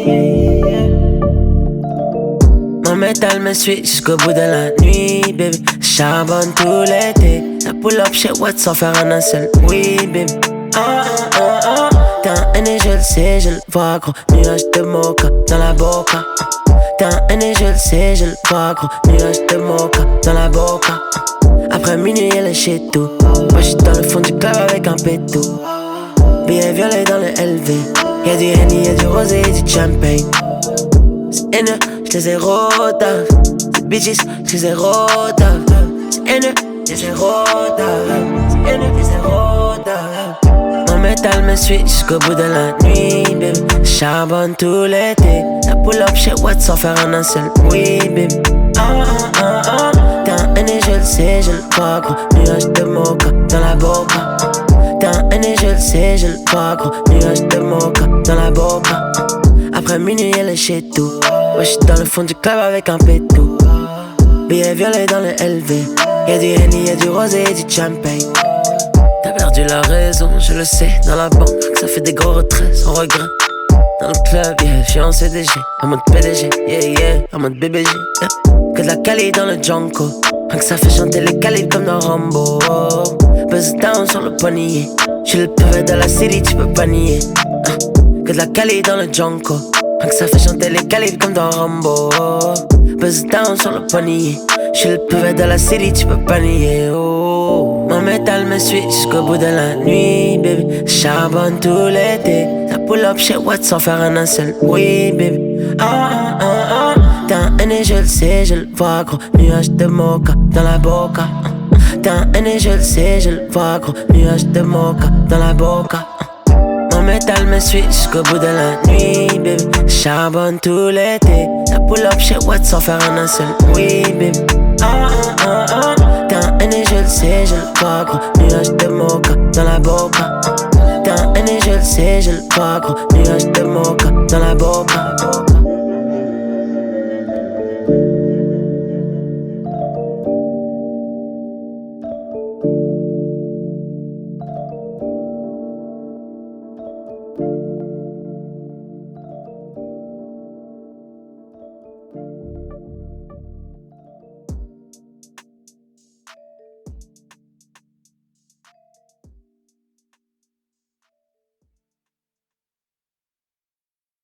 Mon métal me suit jusqu'au bout de la nuit, baby. Charbonne tout l'été. La pull up chez Watt sans faire un seul oui, baby. T'es un haine et je le sais, je le vois gros. Nuage de mocha dans la boca. T'es un haine et je le sais, je le vois gros. Nuage de mocha dans la boca. Après minuit elle est chez tout. Moi j'suis dans le fond du club avec un pétou. Billet violet dans le LV. Y'a du Henny, y'a du rosé, y'a du champagne. C'est haineux, j'les ai rodave. C'est bitches, j'les ai rodave. C'est haineux, j'les ai rodave. C'est haineux, j'les ai rodave. Mon métal me suit jusqu'au bout de la nuit, baby. Charbonne tout l'été. La pull up chez Watt sans faire un seul oui, baby. T'es un haine et je le sais, je le vois gros. Nuage de mocha dans la boca. T'es un haine et je le sais, je le vois gros. Nuage de mocha dans la boca. Après minuit elle est chez tout. Moi j'suis dans le fond du club avec un pétou. Billet violet dans le LV. Y'a du Henny, y'a du rosé, y'a du champagne. T'as perdu la raison, je le sais. Dans la banque, ça fait des gros retraits sans regret. Dans le club, yeah, j'suis en CDG. En mode PDG, yeah, yeah, en mode BBG, yeah. Que de la Cali dans le Junko. Que ça fait chanter les calibres comme dans Rambo. Buzz down sur le poignet. J'suis le pavé de la city, tu peux pas nier. Que de la Cali dans le Junko. Que ça fait chanter les calibres comme dans Rambo. Buzz down sur le poignet. J'suis le pavé de la city, tu peux pas nier. Oh. Mon métal me suit jusqu'au bout de la nuit, baby. Charbonne tout l'été. Ça pull up chez Watt sans faire un seul oui, baby. T'es un haine et je le sais, je le vois gros. Nuage de mocha dans la boca. T'es un haine et je le sais, je le vois gros. Nuage de mocha dans la boca. Mon métal me suit jusqu'au bout de la nuit, baby. Charbonne tout l'été. Ça pull up chez Watt sans faire un seul oui, baby. T'es un haine et je le sais, je le vois gros. Nuage de mocha dans la boca. T'es un haine et je le sais, je le vois gros. Nuage de mocha dans la boca.